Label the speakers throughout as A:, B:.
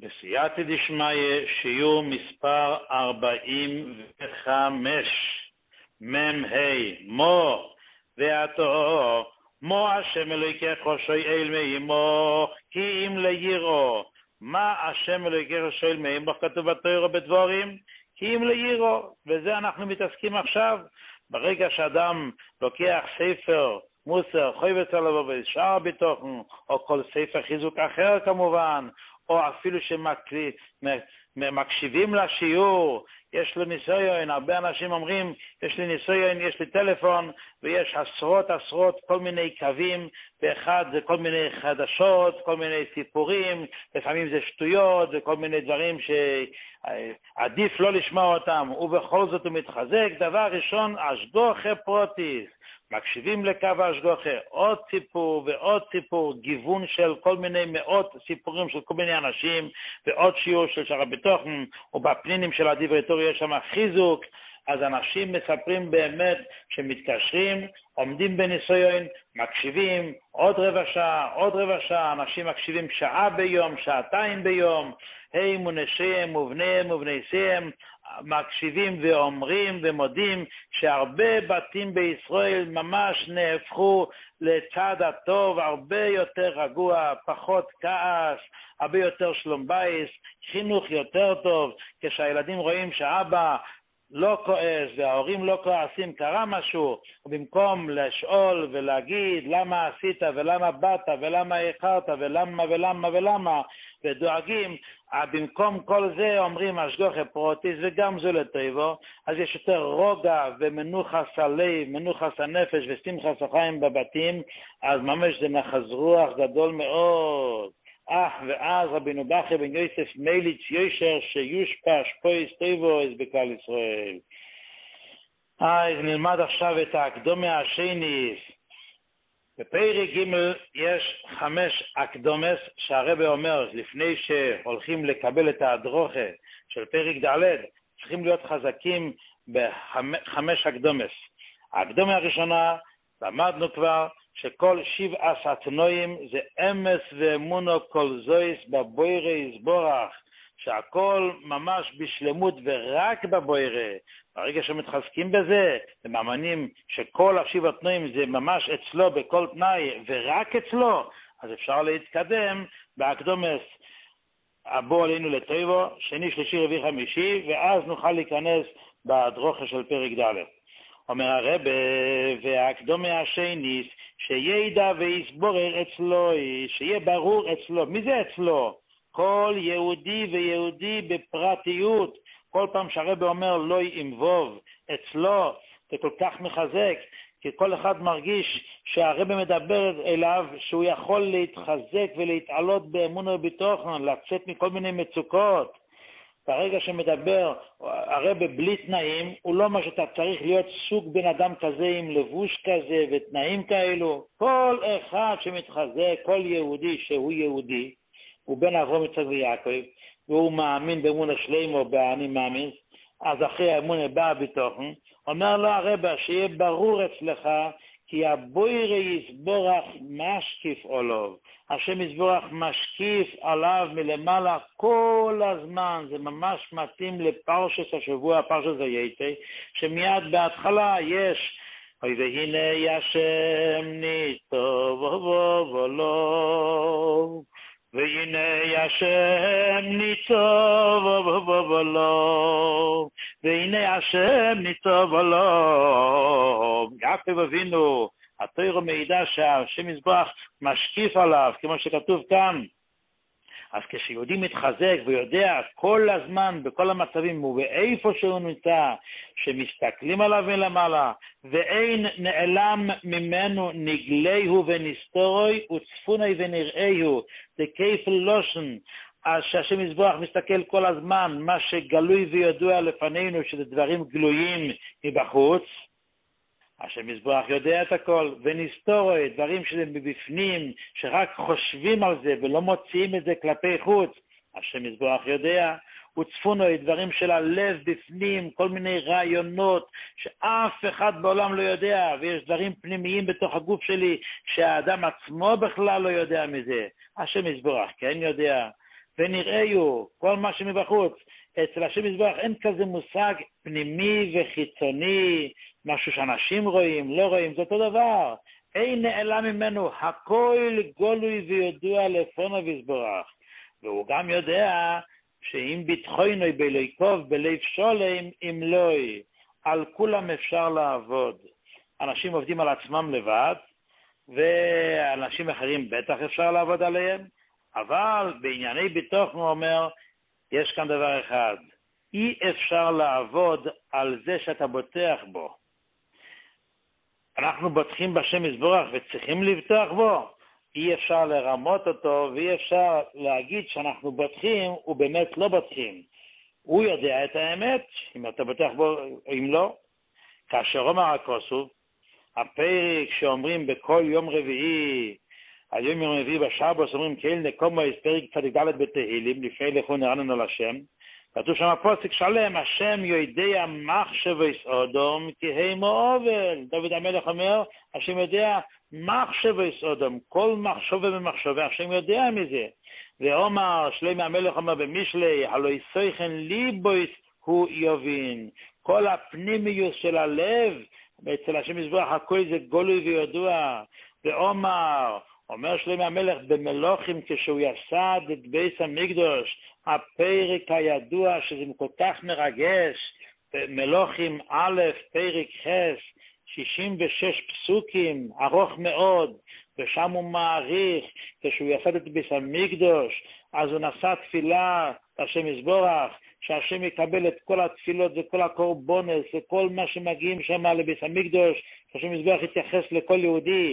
A: בסייעתא דשמיא, שיעור מספר 45, מ"ה, מו ואתו, מו השם אלוהיכך שואל מעמו, כי אם לירו. מה השם אלוהיכך שואל מעמו? כתוב בתורה בדברים, כי אם לירו. וזה אנחנו מתעסקים עכשיו. ברגע שאדם לוקח ספר מוסר, חויבס עליו ושאר ביטוחן, או כל ספר חיזוק אחר כמובן, או אפילו שמקשיבים לשיעור, יש לו ניסיון. הרבה אנשים אומרים, יש לי ניסיון, יש לי טלפון, ויש עשרות כל מיני קווים, ואחד זה כל מיני חדשות, כל מיני סיפורים, לפעמים זה שטויות, וכל מיני דברים שעדיף לא לשמוע אותם, ובכל זאת הוא מתחזק. דבר ראשון, השגוחה פרוטיס. מקשיבים לקו ההשגוחה, עוד סיפור ועוד סיפור, גיוון של כל מיני מאות סיפורים של כל מיני אנשים, ועוד שיעור של שער הביטוחן, ובפנינים של הדברי תורה יש שם חיזוק. אז אנשים מספרים באמת שמתקשרים, עומדים בניסיון, מקשיבים עוד רבע שעה, אנשים מקשיבים שעה ביום, שעתיים ביום, הם ונשיהם ובניהם ובניסיהם, מקשיבים ואומרים ומודים שהרבה בתים בישראל ממש נהפכו לצד הטוב, הרבה יותר רגוע, פחות כעס, הרבה יותר שלום בית, חינוך יותר טוב. כשהילדים רואים שאבא לא כועס וההורים לא כועסים, קרה משהו, ובמקום לשאול ולהגיד למה עשית ולמה באת ולמה איחרת ולמה ודואגים, במקום כל זה אומרים השגוחה פרוטיס, וגם זה לטבו. אז יש יותר רוגע ומנוחס הלב, מנוחס הנפש ושמחת החיים בבתים. אז ממש זה נחז רוח גדול מאוד. ואז רבינו בכר בן יוסף מליץ יושר שיושפע שפויס טבו בכלל ישראל. אז נלמד עכשיו את האקדומיה השני. בפרק ג' יש 5 אקדומס שהרבא אומר לפני שהולכים לקבל את ההדרוכה של פרק ד', צריכים להיות חזקים ב5 אקדומס. האקדומיה הראשונה, למדנו כבר שכל 7 התנועים זה אמס ואמונו כל זויס בבוירה יסבורך, שהכל ממש בשלמות ורק בבוירה. ברגע שמתחזקים בזה, ומאמינים שכל 7 התנועים זה ממש אצלו בכל תנאי ורק אצלו, אז אפשר להתקדם באקדומס הבוא עלינו לטבו, שני, שלישי, רביעי, חמישי, ואז נוכל להיכנס בהדרוכה של פרק ד'. אומר הרבא, והאקדומיה השני, שידע ויסבורר אצלו, שיהיה ברור אצלו. מי זה אצלו? כל יהודי ויהודי בפרטיות. כל פעם שהרבא אומר לא ימבוב אצלו, זה כל כך מחזק, כי כל אחד מרגיש שהרבא מדבר אליו, שהוא יכול להתחזק ולהתעלות באמונה ובתוכן, לצאת מכל מיני מצוקות. ברגע שמדבר הרבא בלי תנאים, הוא לא מה שאתה צריך להיות סוג בן אדם כזה עם לבוש כזה ותנאים כאלו. כל אחד שמתחזק, כל יהודי שהוא יהודי, הוא בן אברהם יצחק ויעקב, והוא מאמין באמונה שלמה באני מאמין, אז אחרי האמונה באה בתוכן, אומר לו הרבא שיהיה ברור אצלך, כי הבוירה יסבורך משקיף עליו. השם יסבורך משקיף עליו מלמעלה כל הזמן. זה ממש מתאים לפרשת השבוע, פרשת ויצא, שמיד בהתחלה יש והנה השם ניצוב ולא, והנה השם ניצוב ולא, והנה השם ניצוב ולא. יעקב אבינו, התורה מעידה שהשם יסבורך משקיף עליו, כמו שכתוב כאן. אז כשיהודי מתחזק ויודע כל הזמן, בכל המצבים, ובאיפה שהוא נמצא, שמסתכלים עליו מלמעלה, ואין נעלם ממנו נגלהו ונסתורוי, וצפוני ונראהו, זה כיפל לושן, אז שהשם יסבורך מסתכל כל הזמן, מה שגלוי וידוע לפנינו, שזה דברים גלויים מבחוץ, השם יסבורך יודע את הכל, ונסתורוי, דברים שזה מבפנים, שרק חושבים על זה ולא מוציאים את זה כלפי חוץ, השם יסבורך יודע, וצפונוי, דברים של הלב בפנים, כל מיני רעיונות שאף אחד בעולם לא יודע, ויש דברים פנימיים בתוך הגוף שלי שהאדם עצמו בכלל לא יודע מזה. השם יסבורך כן יודע, ונראיו, כל מה שמבחוץ. אצל השם יזבח אין כזה מושג פנימי וחיצוני, משהו שאנשים רואים, לא רואים, זה אותו דבר. אין נעלם ממנו, הכל גולוי וידוע לפונו יזבח. והוא גם יודע שאם ביטחוינוי בליקוב בלב שולם, אם לוי, על כולם אפשר לעבוד. אנשים עובדים על עצמם לבד, ואנשים אחרים בטח אפשר לעבוד עליהם, אבל בענייני ביטוח הוא אומר, יש כאן דבר אחד, אי אפשר לעבוד על זה שאתה בוטח בו. אנחנו בוטחים בשם יזבח וצריכים לבטוח בו, אי אפשר לרמות אותו, ואי אפשר להגיד שאנחנו בוטחים ובאמת לא בוטחים. הוא יודע את האמת, אם אתה בוטח בו או אם לא. כאשר אומר הכוסוב, הפרק שאומרים בכל יום רביעי, היום יום רביעי בשבוס, אומרים כאל נקומו פרק צדיק ד' בתהילים, לפני לכו נרננו לשם, כתוב שם הפוסק שלם, השם יודע מחשב יסעודום כי הימו עובל. דוד המלך אומר, השם יודע מחשב יסעודום, כל מחשבה ומחשבה, השם יודע מזה. ואומר, שלמה המלך אומר במשלי, הלא יסויכן ליבויס הוא יובין. כל הפנימיוס של הלב, אצל השם יזבח הכל זה גולוי וידוע. ואומר, אומר שלמה המלך במלוכים כשהוא יסד את בית המקדוש, הפרק הידוע שזה כל כך מרגש, מלוכים א' פרק ח' 66 פסוקים, ארוך מאוד, ושם הוא מעריך, כשהוא יסד את בית המקדוש, אז הוא נשא תפילה השם יזבח, שהשם יקבל את כל התפילות וכל הקורבנות וכל מה שמגיעים שם לבית המקדוש, שהשם יזבח יתייחס לכל יהודי,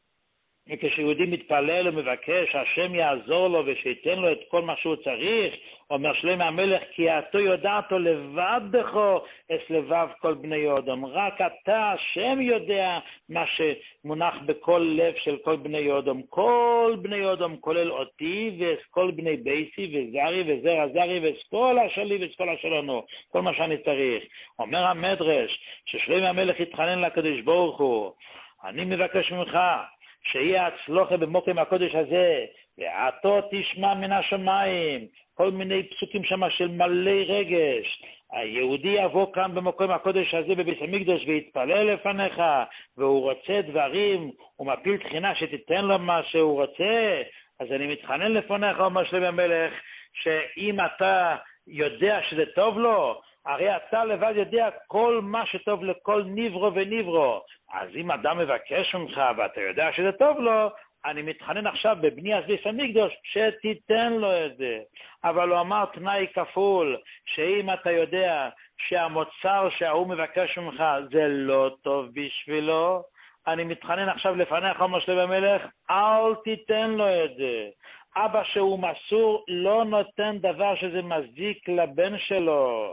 A: וכשיהודי מתפלל ומבקש, השם יעזור לו ושייתן לו את כל מה שהוא צריך, אומר שלמה המלך, כי אתה יודעתו לבדך את לבב כל בני אדם. רק אתה, השם יודע מה שמונח בכל לב של כל בני אדם. כל בני אדם, כולל אותי ואת כל בני ביתי וזרי וזרע זרי וספולה שלי וספולה שלנו. כל מה שאני צריך. אומר המדרש, ששלמה המלך יתחנן לקדוש ברוך הוא, אני מבקש ממך, שיהיה הצלוחה במוקם הקודש הזה, ועתו תשמע מן השמיים, כל מיני פסוקים שם של מלא רגש. היהודי יבוא כאן במקום הקודש הזה בבית המקדוש ויתפלל לפניך, והוא רוצה דברים, הוא מפיל תחינה שתיתן לו מה שהוא רוצה. אז אני מתחנן לפניך, אומר שלמה המלך, שאם אתה יודע שזה טוב לו, הרי אתה לבד יודע כל מה שטוב לכל נברו ונברו. אז אם אדם מבקש ממך ואתה יודע שזה טוב לו, אני מתחנן עכשיו בבניית בית המקדוש שתיתן לו את זה. אבל הוא אמר תנאי כפול, שאם אתה יודע שהמוצר שהוא מבקש ממך זה לא טוב בשבילו, אני מתחנן עכשיו לפניך, אומר שלמה המלך, אל תיתן לו את זה. אבא שהוא מסור לא נותן דבר שזה מזיק לבן שלו.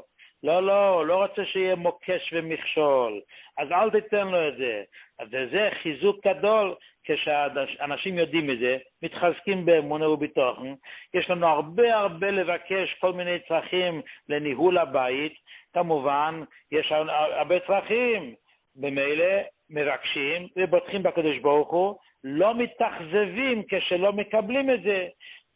A: לא רוצה שיהיה מוקש ומכשול. אז אל תיתן לו את זה. וזה חיזוק גדול כשאנשים יודעים את זה, מתחזקים באמונה וביטחון. יש לנו הרבה לבקש כל מיני צרכים לניהול הבית. כמובן, יש הרבה צרכים. במילא מבקשים ובוטחים בקדוש ברוך הוא, לא מתאכזבים כשלא מקבלים את זה.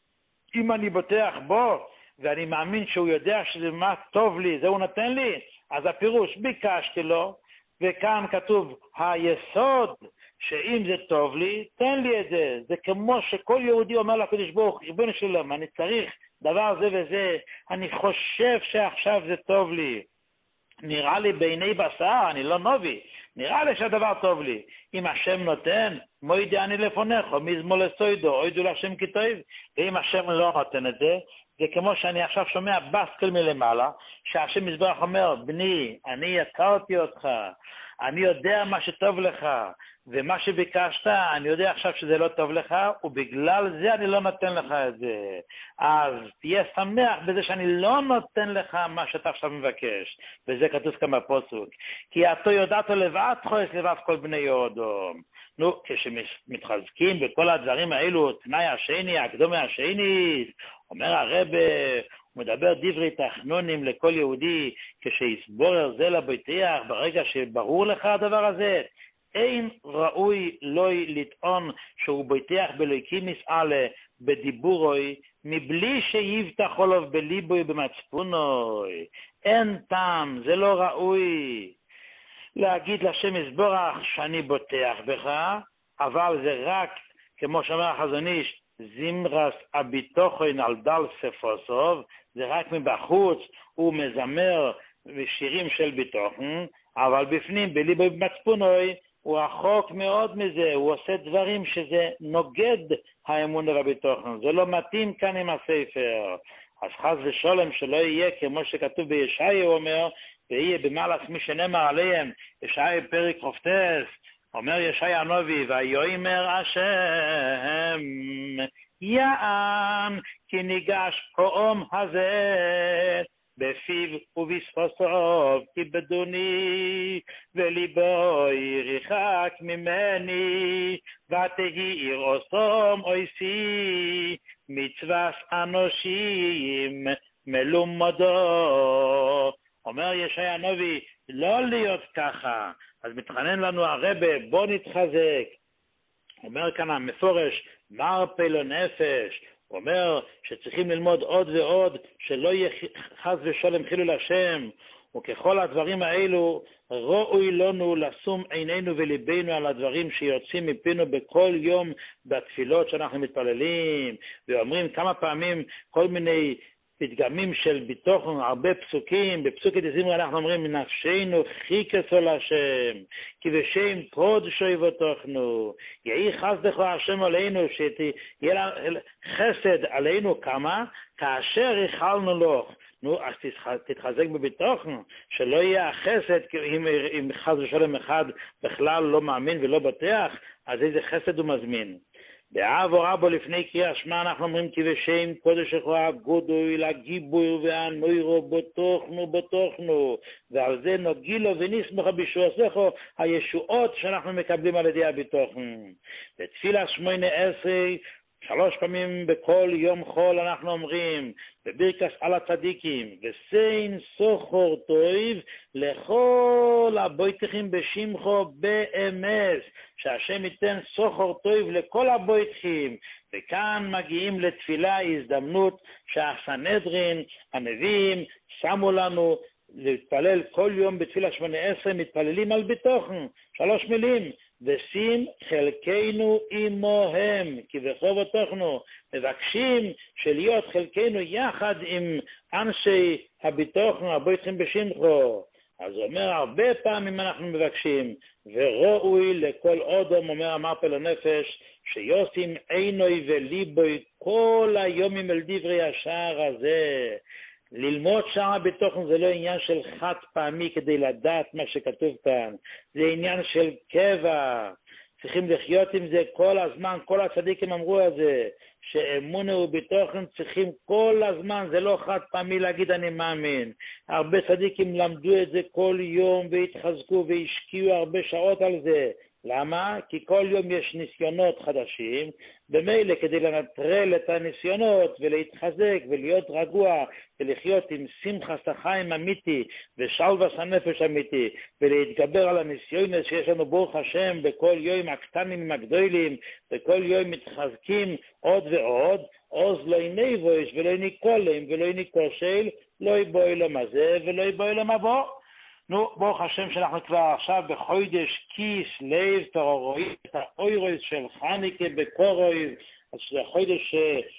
A: אם אני בוטח בו, ואני מאמין שהוא יודע שזה מה טוב לי, זה הוא נתן לי, אז הפירוש, ביקשתי לו, וכאן כתוב, היסוד, שאם זה טוב לי, תן לי את זה. זה כמו שכל יהודי אומר לקדוש ברוך, ריבונו של עולם, אני צריך דבר זה וזה, אני חושב שעכשיו זה טוב לי. נראה לי בעיני בשר, אני לא נובי, נראה לי שהדבר טוב לי. אם השם נותן, מוידי אני לפונך, מזמול לסוידו, אוידו להשם כי טוב. ואם השם לא נותן את זה, זה כמו שאני עכשיו שומע בסקל מלמעלה, שהשם יזבח אומר, בני, אני יקרתי אותך, אני יודע מה שטוב לך, ומה שביקשת, אני יודע עכשיו שזה לא טוב לך, ובגלל זה אני לא נותן לך את זה. אז תהיה שמח בזה שאני לא נותן לך מה שאתה עכשיו מבקש. וזה כתוב כאן בפסוק. כי אתה יודעת לבד חויס לבד כל בני יהודום. נו, כשמתחזקים בכל הדברים האלו, תנאי השני, הקדומי השני, אומר הרב, הוא מדבר דברי תחנונים לכל יהודי, כשיסבור זה לביתך, ברגע שברור לך הדבר הזה, אין ראוי לא לטעון שהוא ביתך בלויקים מסעלה בדיבורוי, מבלי שיבטח עליו בליבוי במצפונוי. אין טעם, זה לא ראוי להגיד לשם יזבורך שאני בוטח בך, אבל זה רק, כמו שאמר החזון איש, זמרס הביטוחין על דל ספוסוב, זה רק מבחוץ, הוא מזמר שירים של ביטוחן, אבל בפנים, בליבוי במצפונוי, הוא רחוק מאוד מזה, הוא עושה דברים שזה נוגד האמונה בביטוחן, זה לא מתאים כאן עם הספר. אז חס ושלום שלא יהיה כמו שכתוב בישעיה, הוא אומר, ויהיה במעלת מי שנאמר עליהם, ישעיה פרק חופטס, אומר ישעיה הנביא, ויאמר השם, יען כי ניגש פרעום הזה, בפיו ובשפתיו כיבדוני, וליבוי ירחק ממני, ותהי עושם אויסי, מצוות אנושים מלומדו. אומר ישעיה הנביא, לא להיות ככה. אז מתחנן לנו הרבה, בוא נתחזק. אומר כאן המפורש, מרפא לנפש. הוא אומר שצריכים ללמוד עוד ועוד, שלא יהיה חס ושלום חילול השם, וככל הדברים האלו, ראוי לנו לשום עינינו וליבנו על הדברים שיוצאים מפינו בכל יום בתפילות שאנחנו מתפללים, ואומרים כמה פעמים כל מיני פתגמים של ביטוחן, הרבה פסוקים, בפסוקי דזמרה אנחנו אומרים, נפשנו חיכסו להשם, כי בשם קודשו יבטחנו, יהי חסדך השם עלינו, שיהיה חסד עלינו כמה, כאשר ייחלנו לו. נו, אז תתחזק בביטוחן, שלא יהיה החסד, אם חס ושלום אחד בכלל לא מאמין ולא בטח, אז איזה חסד הוא מזמין. באב ורבו לפני קריאה שמע אנחנו אומרים כי בשם קודשך הגודוי לגיבוי והנוירו בטוחנו, ועל זה נוגילו ונשמח בישועתך הישועות שאנחנו מקבלים על ידי הביטוחן. בתפילה 18 3 פעמים בכל יום חול אנחנו אומרים בברכת על הצדיקים, וסיין סוחר טוב לכל הבויתכים בשמחו באמת, שהשם ייתן סוחר טוב לכל הבויתכים. וכאן מגיעים לתפילה, הזדמנות שהסנהדרין, הנביאים, שמו לנו להתפלל כל יום בתפילה 18, מתפללים על ביטוחן, 3 מילים, ושים חלקנו עמוהם, כי בחוב תוכנו, מבקשים שלהיות חלקנו יחד עם אנשי הביטוחן, הבויתכים בשמחו. אז הוא אומר, הרבה פעמים אנחנו מבקשים, וראוי לכל אודם, אומר המרפא לנפש, שיושים עינוי וליבוי כל היומים אל דברי השער הזה. ללמוד שער הביטוחן זה לא עניין של חד פעמי כדי לדעת מה שכתוב כאן, זה עניין של קבע, צריכים לחיות עם זה כל הזמן, כל הצדיקים אמרו על זה, שאמונה וביטוחן צריכים כל הזמן, זה לא חד פעמי להגיד אני מאמין. הרבה צדיקים למדו את זה כל יום והתחזקו והשקיעו הרבה שעות על זה. למה? כי כל יום יש ניסיונות חדשים, במילא כדי לנטרל את הניסיונות ולהתחזק ולהיות רגוע ולחיות עם שמחת החיים אמיתי ושלווה הנפש אמיתי ולהתגבר על הניסיונות שיש לנו ברוך השם בכל יום הקטנים הגדולים, בכל יום מתחזקים עוד ועוד, עוז לא ינבוש ולא יניקולם ולא יניקושל, לא יבואי לו מזה ולא יבואי לו מבוא. נו, ברוך השם שאנחנו כבר עכשיו בחודש כיס לב, רואים את האוירויס של חניקה בקורויס, אז זה חודש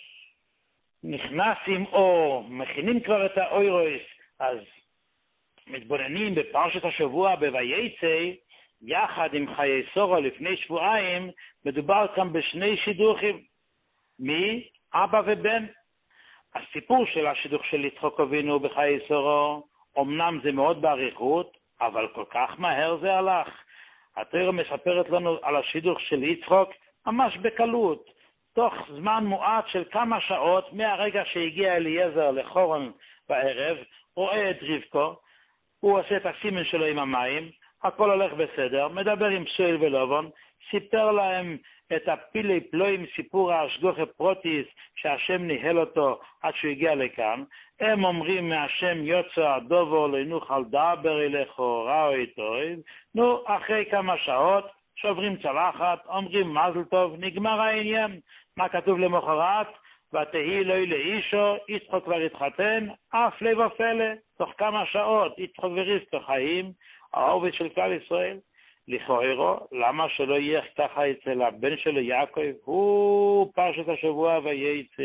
A: שנכנס עם אור, מכינים כבר את האוירויס, אז מתבוננים בפרשת השבוע בויצא, יחד עם חיי שרה לפני שבועיים, מדובר כאן בשני שידוכים, מי? אבא ובן. הסיפור של השידוך של יצחק אבינו בחיי שרה, אמנם זה מאוד באריכות, אבל כל כך מהר זה הלך. התורה מספרת לנו על השידוך של יצחק ממש בקלות, תוך זמן מועט של כמה שעות, מהרגע שהגיע אליעזר לחורן בערב, רואה את רבקו, הוא עושה את הסימן שלו עם המים, הכל הולך בסדר, מדבר עם סואל ולובון, סיפר להם את הפילי פלואים, סיפור ההשגוחה פרוטיס שהשם ניהל אותו עד שהוא הגיע לכאן. הם אומרים מהשם יוצא הדובו לנוכל דבר אליכו ראו איתו. נו, אחרי כמה שעות שוברים צלחת, אומרים מזל טוב, נגמר העניין. מה כתוב למחרת? ותהי לו לאישו, יצחק כבר התחתן, אף לב ופלא, תוך כמה שעות, יצחק ורבקה חיים, העובד של כלל ישראל. לכאורה, למה שלא יהיה ככה אצל הבן שלו יעקב? הוא פרשת השבוע וייצא.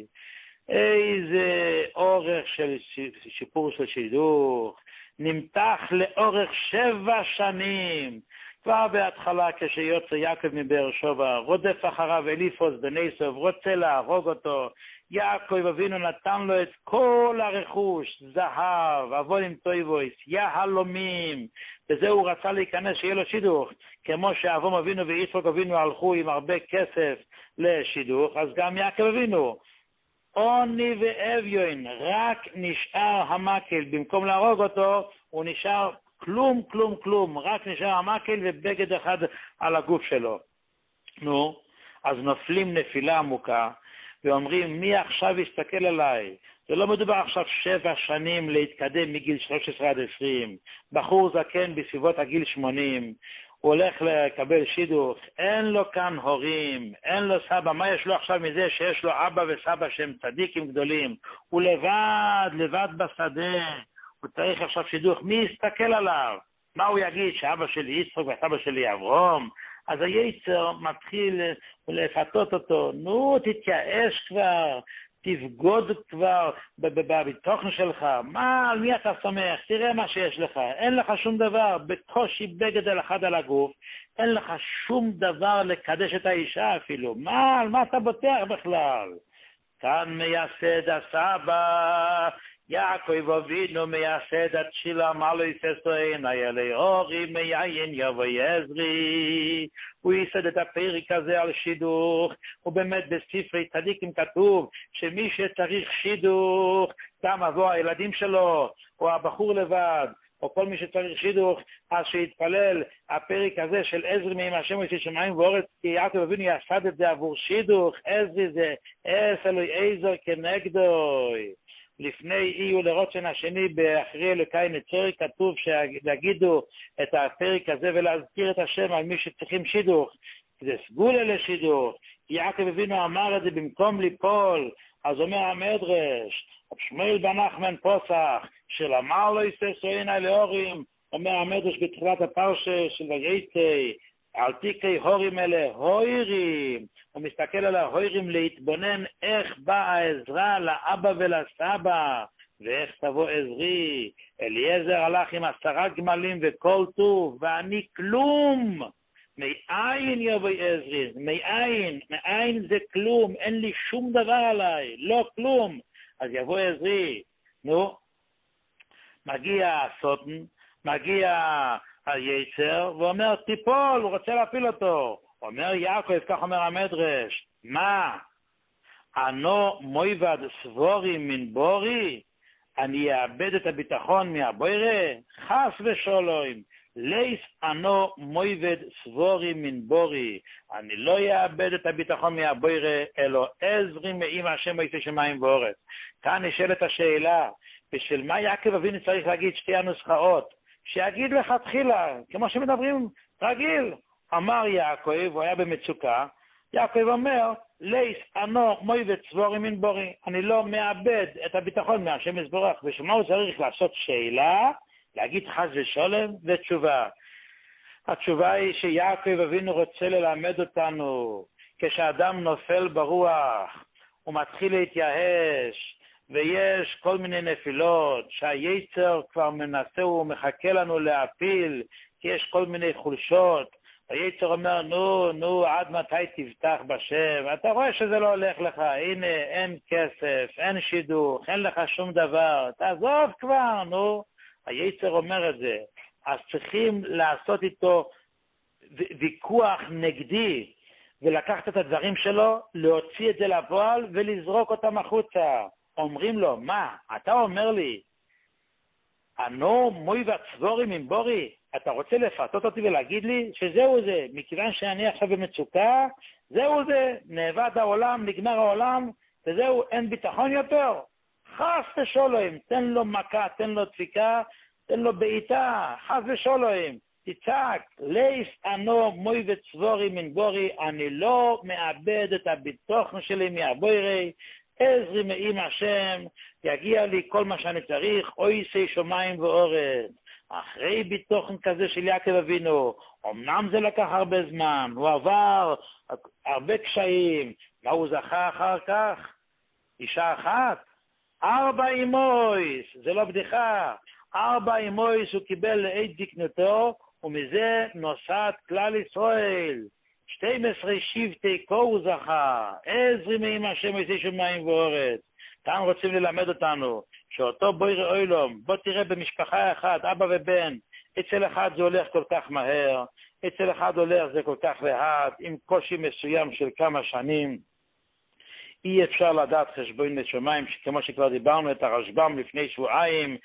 A: איזה אורך של שיפור של שידוך, נמתח לאורך 7 שנים. כבר בהתחלה כשיוצא יעקב מבאר שבע, רודף אחריו אליפוס בן עשיו, רוצה להרוג אותו. יעקב אבינו נתן לו את כל הרכוש, זהב, אבונים טויבויס, יהלומים, בזה הוא רצה להיכנס שיהיה לו שידוך, כמו שאברהם אבינו ויצחק אבינו הלכו עם הרבה כסף לשידוך, אז גם יעקב אבינו, עוני ואביון, רק נשאר המקל, במקום להרוג אותו, הוא נשאר כלום, כלום, כלום, רק נשאר המקל ובגד אחד על הגוף שלו. נו, אז נופלים נפילה עמוקה, ואומרים, מי עכשיו יסתכל עליי? זה לא מדובר עכשיו 7 שנים להתקדם מגיל 13 עד 20. בחור זקן בסביבות הגיל 80, הוא הולך לקבל שידוך, אין לו כאן הורים, אין לו סבא, מה יש לו עכשיו מזה שיש לו אבא וסבא שהם צדיקים גדולים? הוא לבד בשדה, הוא צריך עכשיו שידוך, מי יסתכל עליו? מה הוא יגיד, שאבא שלי יצחק וסבא שלי אברהם? אז היצר מתחיל לפתות אותו, נו תתייאש כבר, תבגוד כבר בתוכן שלך, מה, על מי אתה שמח? תראה מה שיש לך, אין לך שום דבר, בקושי בגד על אחד על הגוף, אין לך שום דבר לקדש את האישה אפילו, מה, על מה אתה בוטח בכלל? כאן מייסד הסבא, יעקב אבינו מייסד התשילה, מה לא יססו עיני אלי אורי, מיין יבוא עזרי, הוא ייסד את הפרק הזה על שידוך, ובאמת בספרי צדיקים כתוב שמי שצריך שידוך, גם אבוא הילדים שלו, או הבחור לבד, או כל מי שצריך שידוך, אז שיתפלל הפרק הזה של עזרי מעם השם וישי שמיים ואורץ, כי יעקב אבינו יסד את זה עבור שידוך, עזרי זה אס אלוהי עזר כנגדוי. לפני אי ולרוצן השני באחרי אלוקי נצר כתוב שיגידו את הפרק הזה ולהזכיר את השם על מי שצריכים שידוך, זה סגולה לשידוך. יעקב אבינו אמר את זה במקום ליפול, אז אומר המדרש, שמואל בן נחמן פוסח, שלמר לא יססו עיני לאורים, אומר המדרש בתחילת הפרשה של וייצא, על תיקי הורים אלה, הוירים, הוא מסתכל על ההוירים להתבונן איך באה העזרה לאבא ולסבא, ואיך תבוא עזרי. אליעזר הלך עם 10 גמלים וכל טוב, ואני כלום. מאין יבוא עזרי? מאין זה כלום, אין לי שום דבר עליי, לא כלום. אז יבוא עזרי, נו, מגיע הסוטן, מגיע היצר, ואומר תיפול, הוא רוצה להפיל אותו. אומר יעקב, כך אומר המדרש, מה? אנו מויבד סבורי מן בורי? אני אאבד את הביטחון מהבוירה? חס ושלום, לייס אנו מויבד סבורי מן בורי, אני לא אאבד את הביטחון מהבוירה, אלו עזרי מעם השם וישי שמיים ואורץ. כאן נשאלת השאלה, בשביל מה יעקב אבינו צריך להגיד 2 הנוסחאות? שיגיד לך תחילה, כמו שמדברים רגיל. אמר יעקב, הוא היה במצוקה, יעקב אומר, לייס אנו מויבד סבורי מן בורי, אני לא מאבד את הביטחון מהשם יתברך. ושמה הוא צריך לעשות שאלה, להגיד חס ושלום ותשובה. התשובה היא שיעקב אבינו רוצה ללמד אותנו, כשאדם נופל ברוח, הוא מתחיל להתייאש, ויש כל מיני נפילות, שהיצר כבר מנסה ומחכה לנו להפיל, כי יש כל מיני חולשות, היצר אומר, נו, עד מתי תבטח בשם? אתה רואה שזה לא הולך לך, הנה, אין כסף, אין שידוך, אין לך שום דבר, תעזוב כבר, נו. היצר אומר את זה, אז צריכים לעשות איתו ויכוח נגדי, ולקחת את הדברים שלו, להוציא את זה לפועל ולזרוק אותם החוצה. אומרים לו, מה? אתה אומר לי, אנו מויבד סבורי מן בורי, אתה רוצה לפתות אותי ולהגיד לי שזהו זה, מכיוון שאני עכשיו במצוקה, זהו זה, נאבד העולם, נגמר העולם, וזהו, אין ביטחון יותר. חס ושלום, תן לו מכה, תן לו דפיקה, תן לו בעיטה, חס ושלום. תצעק, לייס אנו מוי וצבורי מן בורי, אני לא מאבד את הביטוחן שלי מהבוירי, עזרי מעם השם, יגיע לי כל מה שאני צריך, אוי שי שמיים ואורץ. אחרי ביטוחן כזה של יעקב אבינו, אמנם זה לקח הרבה זמן, הוא עבר הרבה קשיים, מה הוא זכה אחר כך? אישה אחת? 4 אימויס, זה לא בדיחה, 4 אימויס הוא קיבל לעת זקנתו, ומזה נוסעת כלל ישראל, 12 שבטי כה הוא זכה, עזרי מעם השם יעשה שמיים ואורץ. כאן רוצים ללמד אותנו, שאותו בורא עולם, בוא תראה במשפחה אחת, אבא ובן, אצל אחד זה הולך כל כך מהר, אצל אחד הולך זה כל כך לאט, עם קושי מסוים של כמה שנים, אי אפשר לדעת חשבון לשמיים, כמו שכבר דיברנו את הרשב"ם לפני שבועיים,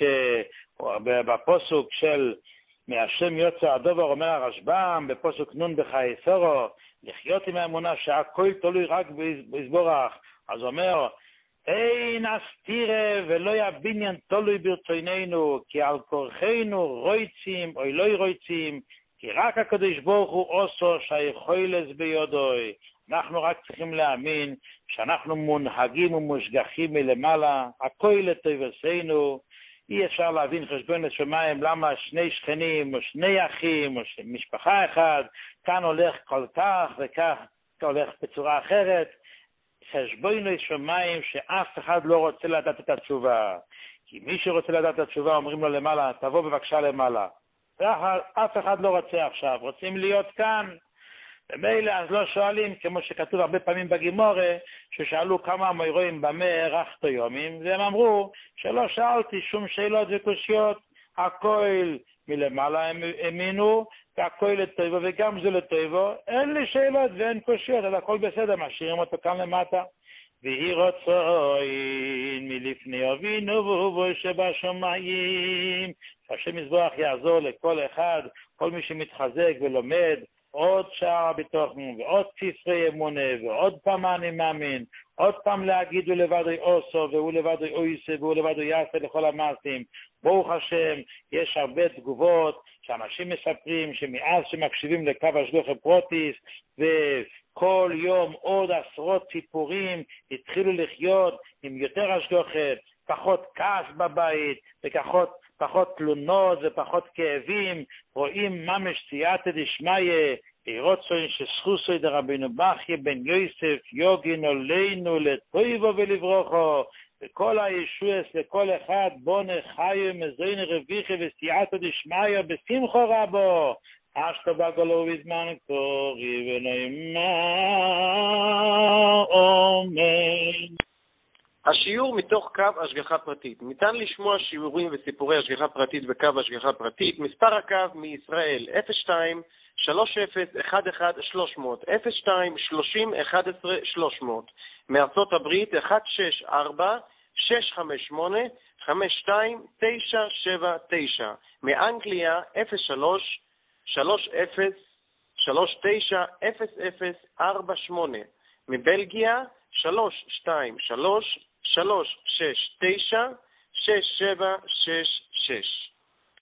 A: שבפסוק של מהשם יוצא הדובר אומר הרשב"ם, בפסוק נון בחייסורו, לחיות עם האמונה שהכל תלוי רק ביזבורך, אז אומר, אין אסתירה ולא יבניין תלוי ברצוננו, כי על כורחנו רויצים או לא רויצים, כי רק הקדוש ברוך הוא עושו שהיכולת בידוי. אנחנו רק צריכים להאמין שאנחנו מונהגים ומושגחים מלמעלה, הכל לטובתנו. אי אפשר להבין חשבון לשמיים למה 2 שכנים או 2 אחים או משפחה אחת, כאן הולך כל כך וכך הולך בצורה אחרת. חשבון לשמיים שאף אחד לא רוצה לדעת את התשובה. כי מי שרוצה לדעת את התשובה אומרים לו למעלה, תבוא בבקשה למעלה. אף אחד לא רוצה עכשיו, רוצים להיות כאן. ומילא אז לא שואלים, כמו שכתוב הרבה פעמים בגימורה, ששאלו כמה המוירואים במה הארכת יומים, והם אמרו שלא שאלתי שום שאלות וקושיות, הכל מלמעלה הם האמינו, והכל לטובו וגם זה לטובו, אין לי שאלות ואין קושיות, אלא הכל בסדר, משאירים אותו כאן למטה. ויהי רצון מלפני אבינו והוא שבשמיים, השם יזבח יעזור לכל אחד, כל מי שמתחזק ולומד, עוד שער ביטוחן, ועוד ספרי אמונה, ועוד פעם אני מאמין, עוד פעם להגיד הוא לבדו עושו, והוא לבדו אויסה, והוא לבדו יעשה לכל המעשים. ברוך השם, יש הרבה תגובות שאנשים מספרים שמאז שמקשיבים לקו השגחה פרוטיס, וכל יום עוד עשרות סיפורים התחילו לחיות עם יותר השגחה, פחות כעס בבית, פחות תלונות ופחות כאבים, רואים ממש סייעתא דשמיא, רצון שזכוסו דרבנו בכייה בן יוסף יוגין עלינו לטובו ולברוכו, וכל הישועס לכל אחד בונה חיו מזוין רוויחי וסייעתא דשמיא בשמחו רבו, אשתו בגלו בזמן קורי ונאמר אמן.
B: השיעור מתוך קו השגחה פרטית. ניתן לשמוע שיעורים וסיפורי השגחה פרטית בקו השגחה פרטית. מספר הקו מישראל 02 30 11 300 02 30 11 300. מארצות הברית 164 658 52 979. מאנגליה 03 30 39 0048. מבלגיה 323 369 6766.